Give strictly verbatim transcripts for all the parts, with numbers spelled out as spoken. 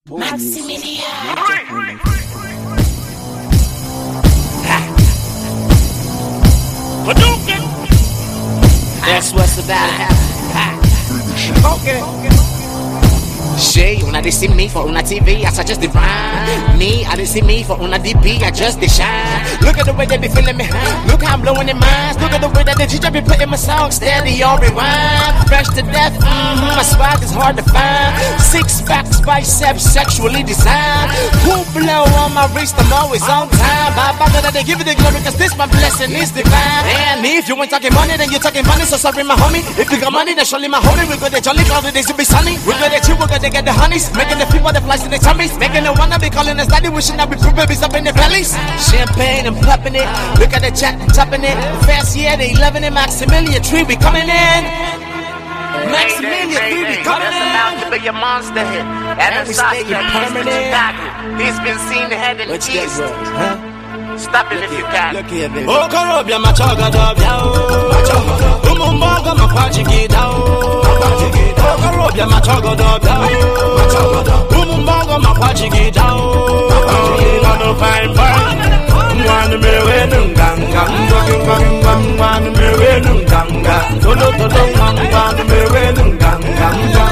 Maximilian. That's what's about to happen. Okay. Shit, when I did see me for una T V, I suggest the rhyme. Me, I didn't see me for una D P, I just the shine. Look at the way they be feeling me. Look how I'm blowing their minds. Look at the way that the teacher be putting my song steady on rewind. Fresh to death, mm-hmm, my swag is hard to find. Six packs, biceps, sexually designed. Who blow on my wrist, I'm always on time. By by that they give it the glory, cause this my blessing is divine. And if you ain't talking money, then you're talking money, so sorry my homie. If you got money, then surely my homie. We got the jolly cloudy days to be sunny. We got the chill, we got the get the honeys, making the people that flies in the tummies, making the wanna be calling us daddy, wishing that we put babies up in their bellies. Champagne and popping it, look at the chat and topping it. Fast, yeah, they loving it. Maximilian Tree, we coming in. Maximilian Tree, we coming in. About to be a monster hit, and, and we stay permanent. He's been seen ahead in the east. Huh? Stop it if you can. Look here, baby. Oh, Karobia, my chaga dobia. Umumbaga, my pachigida. Oh, Karobia, my chaga dobia. Umumbaga, my pachigida. Oh, no fine boy. One me when ganga, one me when ganga. Tolo tolo, one me when ganga.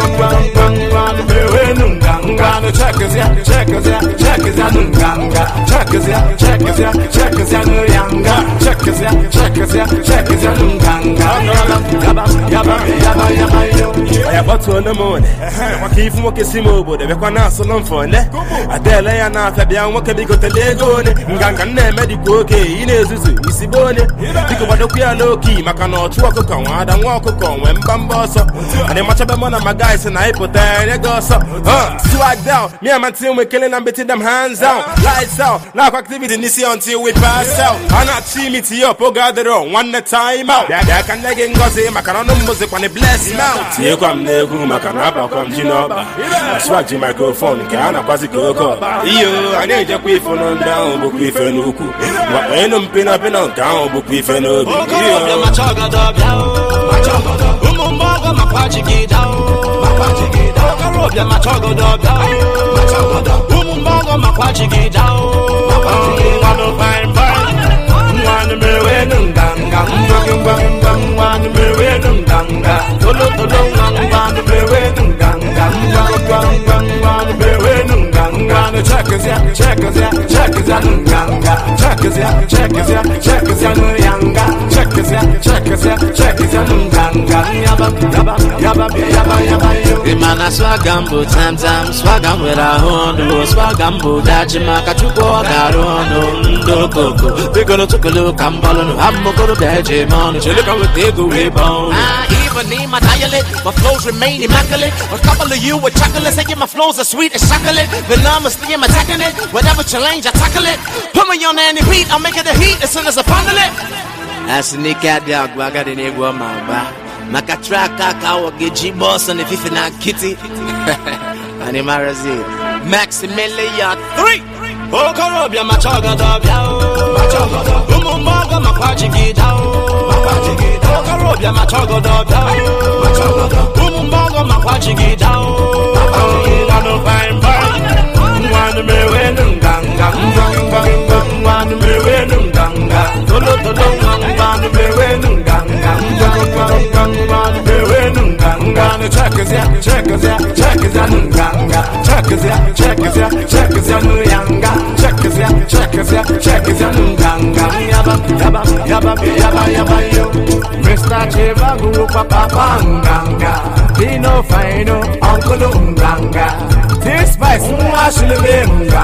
One me when ganga. Check us ya, check us ya, check us ya, ganga. Check us ya, check us ya. Check us out, no younger. Check us out, check us out, check us out, no ganga. Yaba, yaba, yaba, yaba, yo. I bought to the morning. I keep from walking Simo, but they were not so long for it. I tell you, I'm not a young walker because the Lego, Ganga, medical, okay, in a Zuzu, Issy Bonnie. Think about the queer low key, Macano, walk on, I don't walk on, when Bambosa. And then much of one of my guys and I put there, they go so. Swag down, me and my team, we're killing them, beating them hands down. Lights out, now activity, Nissi until we pass out. I'm not see me to you, oh, gather on one time out. Yeah, I can let go, say, Macano music when it bless out. You come there, Macanapa, come Ginoba. I swag the microphone, can I pass it to you? I need a quick phone down, book with a nuku. What ain't no pin up and on down, book with a nuku. Oh, my chaga dobia. Umumbaga, my pachigida. Oh, Karobia, my chaga dobia. Umumbaga, my pachigida. Oh, fine boy. One me when ganga, one me when ganga. Tolo tolo, one me when ganga. One me when ganga. Check us ya, check us ya, check us ya, ganga. Check us ya, check us ya, check us ya, yanga. Check us ya, check us ya, check us ya, ganga. Yaba, yaba, yaba, yaba, yaba, yo. The man a swagambo, tam tam, swagam with a hondo, swagambo, dajima, kachuko, garono, ndokoko. They gonna take a look, I'm ballin', I'm gonna daje, man. You look at what they go rebound. I even need my dialect, my flows remain immaculate. A couple of you with chocolate, say my flows are sweet as chocolate. But now I'm still attacking it, whatever challenge, I tackle it. Put me on any beat, I'll make it the heat as soon as I handle it. As a nigga, I got an egg on my back. Makatraka, Kawa, Gigi Boss, and if you not kitty. And him Maximilian three. Oh, Karobia, my chaga dobia. Umumbaga, my pachigida. Oh, Karobia, my chaga dobia. Umumbaga, my pachigida. Oh, no fine boy. One me when ganga. One me when ganga. Tolo tolo, one me when ganga. One me when ganga. Check us ya, check us ya, check us ya, ganga. Check us ya, check us ya, check us ya, yanga. Check us ya, check us ya, check us ya, ganga. Yaba, yaba, yaba, yaba, yaba, yo. Mister Cheva Guru Papa Ganga. Dino Fino, Uncle Ganga. This spice, Mwashilibim